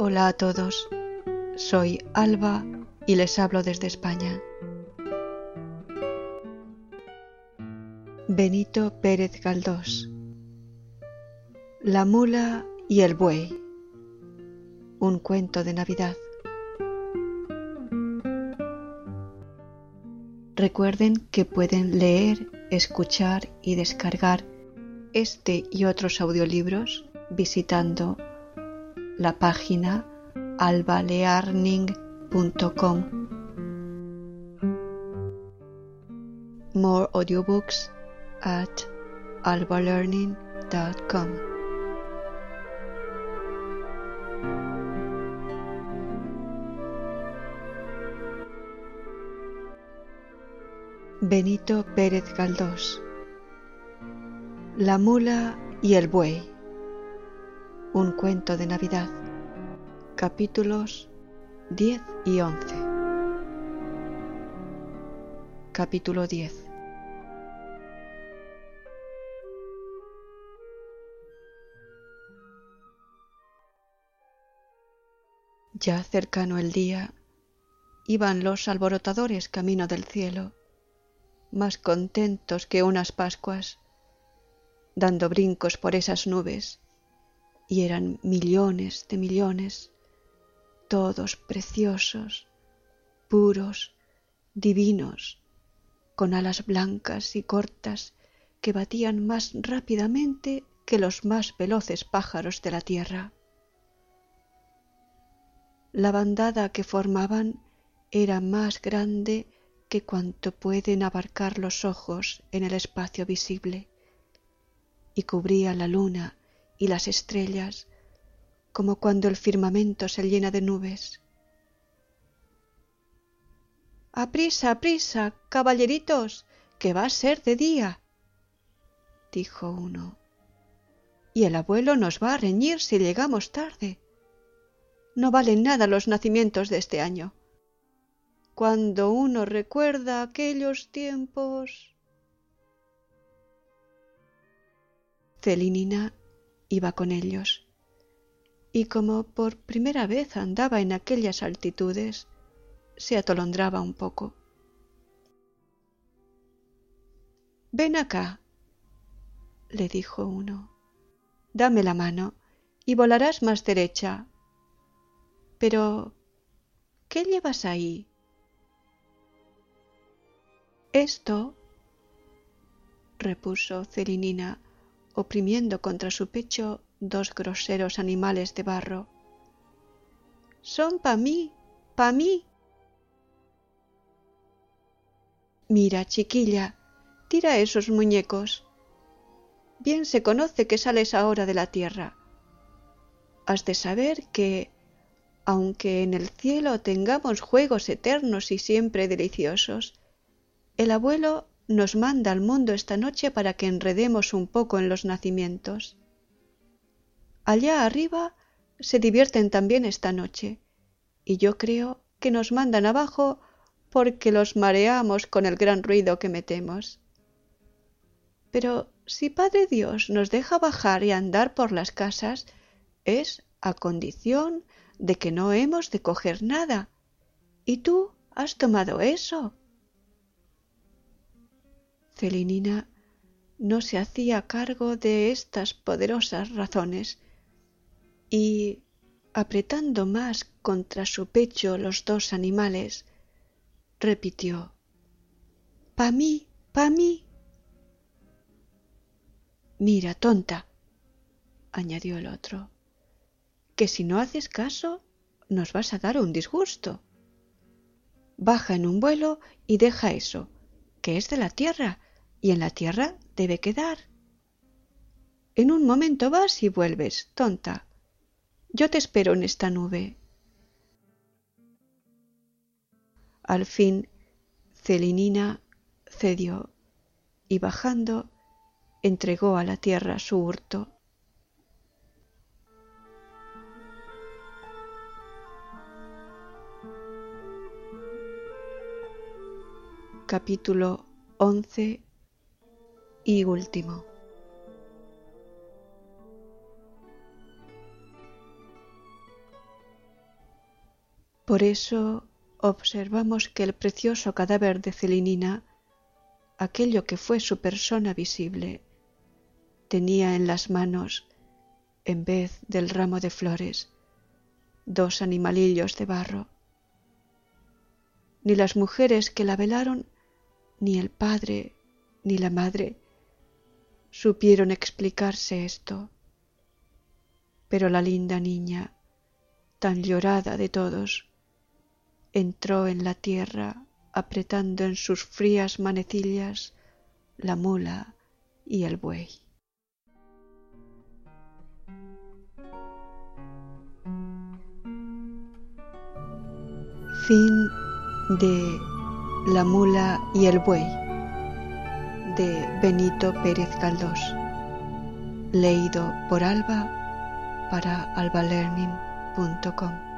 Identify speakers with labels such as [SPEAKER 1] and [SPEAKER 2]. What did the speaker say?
[SPEAKER 1] Hola a todos, soy Alba y les hablo desde España. Benito Pérez Galdós. La mula y el buey. Un cuento de Navidad. Recuerden que pueden leer, escuchar y descargar este y otros audiolibros visitando la página albalearning.com. More audiobooks at albalearning.com. Benito Pérez Galdós. La mula y el buey. Un cuento de Navidad. Capítulos 10 y 11. Capítulo 10. Ya cercano el día, iban los alborotadores camino del cielo, más contentos que unas Pascuas, dando brincos por esas nubes, y eran millones de millones, todos preciosos, puros, divinos, con alas blancas y cortas que batían más rápidamente que los más veloces pájaros de la tierra. La bandada que formaban era más grande que cuanto pueden abarcar los ojos en el espacio visible, y cubría la luna y las estrellas como cuando el firmamento se llena de nubes. «¡Aprisa, aprisa, caballeritos, que va a ser de día!», dijo uno. «Y el abuelo nos va a reñir si llegamos tarde. No valen nada los nacimientos de este año. Cuando uno recuerda aquellos tiempos...». Celinina iba con ellos, y como por primera vez andaba en aquellas altitudes, se atolondraba un poco. «Ven acá», le dijo uno, «dame la mano y volarás más derecha». «Pero, ¿qué llevas ahí?» «Esto», repuso Celinina, oprimiendo contra su pecho dos groseros animales de barro. «Son pa mí, pa mí». «Mira, chiquilla, tira esos muñecos. Bien se conoce que sales ahora de la tierra. Has de saber que, aunque en el cielo tengamos juegos eternos y siempre deliciosos, el abuelo nos manda al mundo esta noche para que enredemos un poco en los nacimientos. Allá arriba se divierten también esta noche, y yo creo que nos mandan abajo porque los mareamos con el gran ruido que metemos. Pero si Padre Dios nos deja bajar y andar por las casas, es a condición de que no hemos de coger nada. ¿Y tú has tomado eso?» Celinina no se hacía cargo de estas poderosas razones, y, apretando más contra su pecho los dos animales, repitió: «Pa mí, pa mí». «Mira, tonta», añadió el otro, «que si no haces caso nos vas a dar un disgusto. Baja en un vuelo y deja eso, que es de la tierra, y en la tierra debe quedar. En un momento vas y vuelves, tonta. Yo te espero en esta nube». Al fin Celinina cedió y, bajando, entregó a la tierra su hurto. Capítulo 11 y último. Por eso observamos que el precioso cadáver de Celinina, aquello que fue su persona visible, tenía en las manos, en vez del ramo de flores, 2 animalillos de barro. Ni las mujeres que la velaron, ni el padre, ni la madre, supieron explicarse esto. Pero la linda niña, tan llorada de todos, entró en la tierra apretando en sus frías manecillas la mula y el buey. Fin de La mula y el buey, de Benito Pérez Galdós, leído por Alba para albalearning.com.